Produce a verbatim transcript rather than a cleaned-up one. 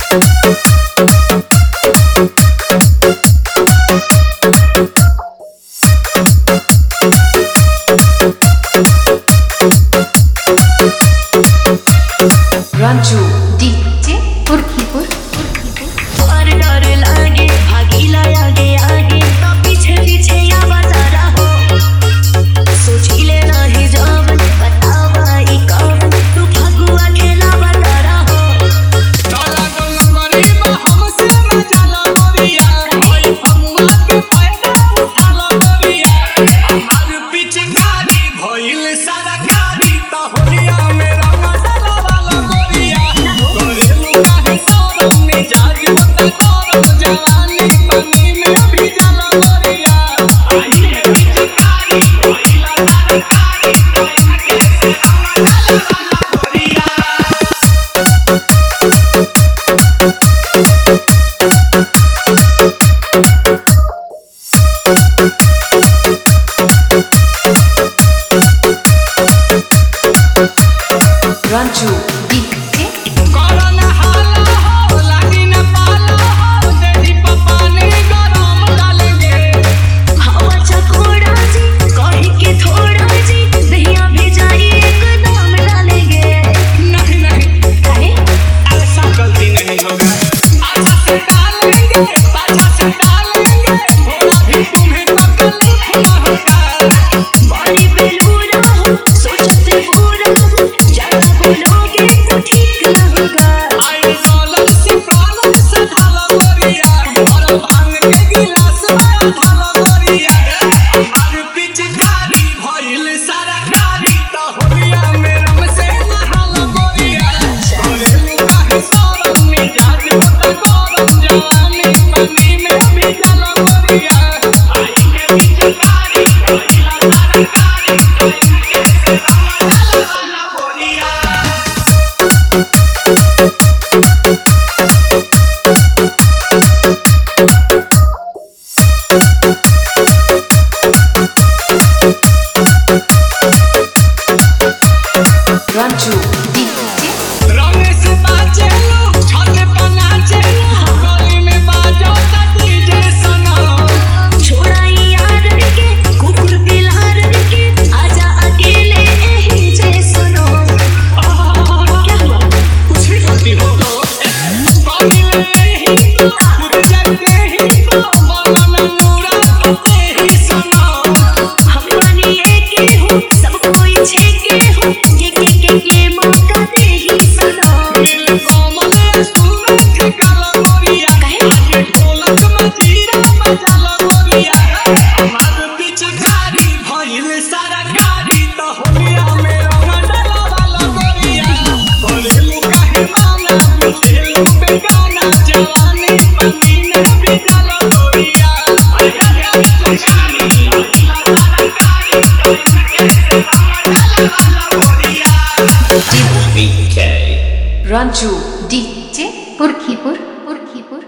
Ranju DJ Purkhipur. और डर लागे भागीला आगे आगे तो पीछे पीछे आवाज़ आ रहा हो। सोचिले नाही जावन बतावा ई कौन तू फगुआ खेला बता रहा हो। तोला गोल गरीब हमसे मजाला गोरिया ओए फगुआ के पैदा उठाला गोरिया। हमार पीछे गाड़ी भइल सरकारी तो होलिया में रंग डाला वाला गोरिया। गोरे काहे सोरम ने जाग होता गरम जवानी पानी में भी जाला गोरिया। आई है पीछे गाड़ी भइल सरकारी तो इनके से रंग डाला वाला गोरिया। रंजू डीजे कोरोना हाला हो लागी न पाला हो तेरी पप्पा ने गरम डालेंगे। हवा चकोड़ा जी कहे के थोड़ा जी दहिया भेजाई एकदम डालेंगे। नहीं नहीं काहे ऐसा गलती नहीं होगा। अच्छा से डालेंगे पाछा से डालेंगे थोड़ा भी तुम्हें तकलीफ न होगा। बड़ी बेलूरा हो सोचते पूरा ज्यादा बोलोगे तो ठीक न होगा। आई कॉलर से कॉलर से ढाला गोरिया और भांग के गिलास में ढाला गोरिया। हमार पिचकारी भइल सरकारी तो होलिया में रंग से नहाला गोरिया। गोरे काहे सोरम में जाग होता गरम जवानी पानी में भी जाला गोरिया। आई है पिचकारी भइल सरकारी तो इनके से रंग डाला वाला गोरिया। रंजू डीजे रमेश बाजेलो छत पर नाचेलो गली में बाजो ता डीजे सनम। छोड़ा यार के कुकुर बिलार के आजा अकेले यही जे सुनो। क्या हुआ कुछ भी गलती हो तो कमिले ही तो खुद जगते ही तो मौला में नूरा करते ही सनम। हम बनिए के हो सब कोई छे के हो ये के के के मौका दे ही सुनो। दिल कोमल सुन के काला गोरिया आगे ढोलक मजीरा बजाला गोरिया। हमार पिचकारी भइल सरकारी तो होलिया में रंग डाला वाला गोरिया। बोले काहे माना बुझेलू बेगाना जवानी पानी में भी डाला गोरिया। हमार पिचकारी भइल सरकारी तो इनके से रंग डाला वाला गोरिया। रंजू डीजे पुरखीपुर।